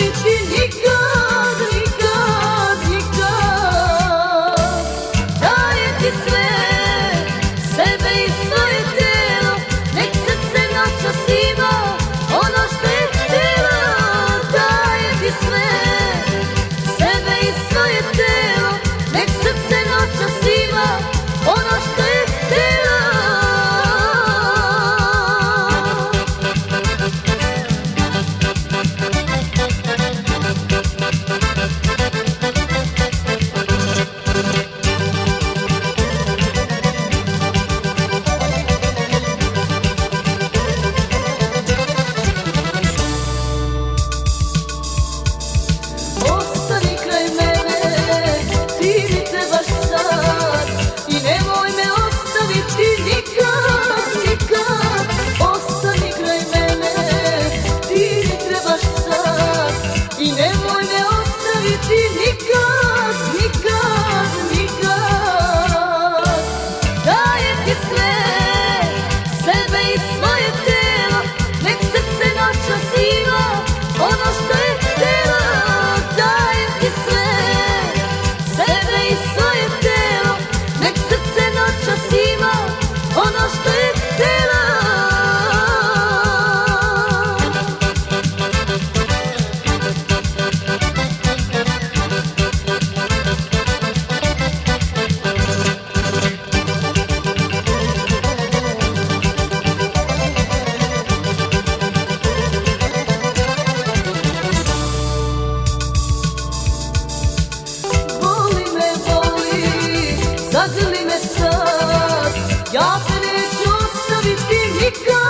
ostaviti nikad, nikad, nikad. Daje ti sve, sebe i svoje telo, nek srce noćas ima ono što je htjelo. Daje ti sve, sebe i svoje telo, nek srce noćas ima ono što je htjelo. Ostani kraj mene, ti mi trebaš sad i nemoj me ostaviti nikad, nikad. Ostani kraj mene, ti mi trebaš sad i nemoj me ostaviti nikad, nikad, nikad. Dajem ti sve, sebe i svoje telo, nek srce noćas ima ono što je htjelo. Dajem ti sve, sebe i svoje telo, nek srce noćas ima ono što je htjelo. Voli me, voli, zagrli me sad, ja te neću ostaviti nikad.